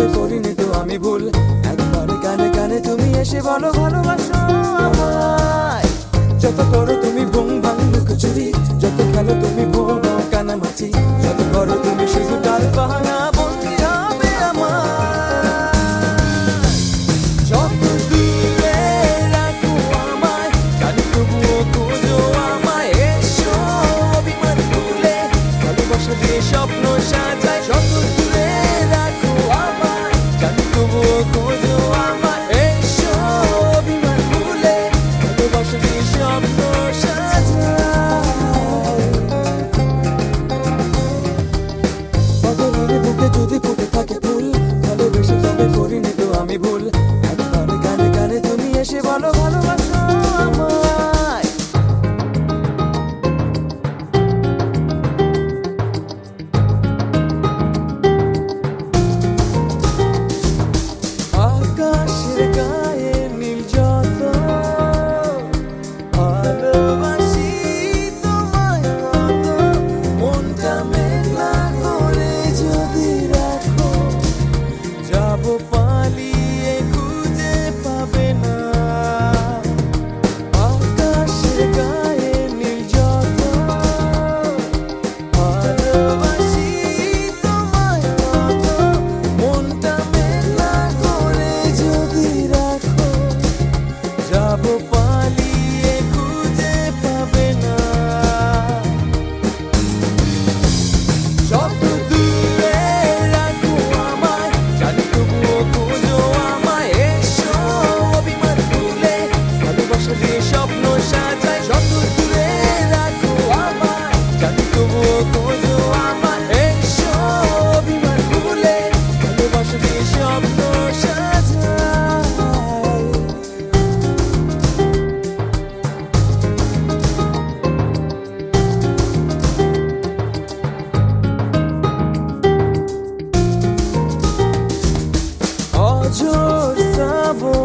তবে করিনি তো আমি ভুল। একবারে কানে কানে তুমি এসে বলো ভালোবাসো আমায়। যত করো তুমি বুম ভাঙ লুকোচুরি, যত খেলো তুমি ভোগ কানামাছি, যত করো তুমি শুধু তার বাহানা বন্দি হবে আমার। যত দূরে রাখো আমায় জানি তবুও খোঁজো আমায়, এসো অভিমান ভুলে ভালোবাসা দিয়ে স্বপ্ন সাজাই। যত দূরে রাখো আমায় জানি তবুও খোঁজো আমায়, এসো অভিমান ভুলে ভালোবাসা দিয়ে স্বপ্ন যদি ফুটে থাকে ফুল, ভালোবেসে তবে করিনি তো আমি ভুল। একবারে কানে কানে তুমি এসে বলো ভালোবাসো আমায়। আকাশের গায়ে নীল যত ভালোবাসি তোমায় কত, মনটা মেঘলা করে যদি রাখো যাবো পালিয়ে খুঁজে পাবে না। আকাশের গায়ে নীল যত ভালোবাসি তোমায় কত, মনটা মেঘলা করে যদি রাখো যাবো পালিয়ে খুঁজে পাবে না। যত দূরে রাখো আমায় জানি তবুও খোঁজো আমায়, এসো অভিমান ভুলে ভালোবাসা দিয়ে স্বপ্ন সাজাই। যত দূরে রাখো আমায় জানি তবুও খোঁজো আমায়, এসো অভিমান ভুলে ভালোবাসা দিয়ে স্বপ্ন সাজাই। অঝোর শ্রাবণ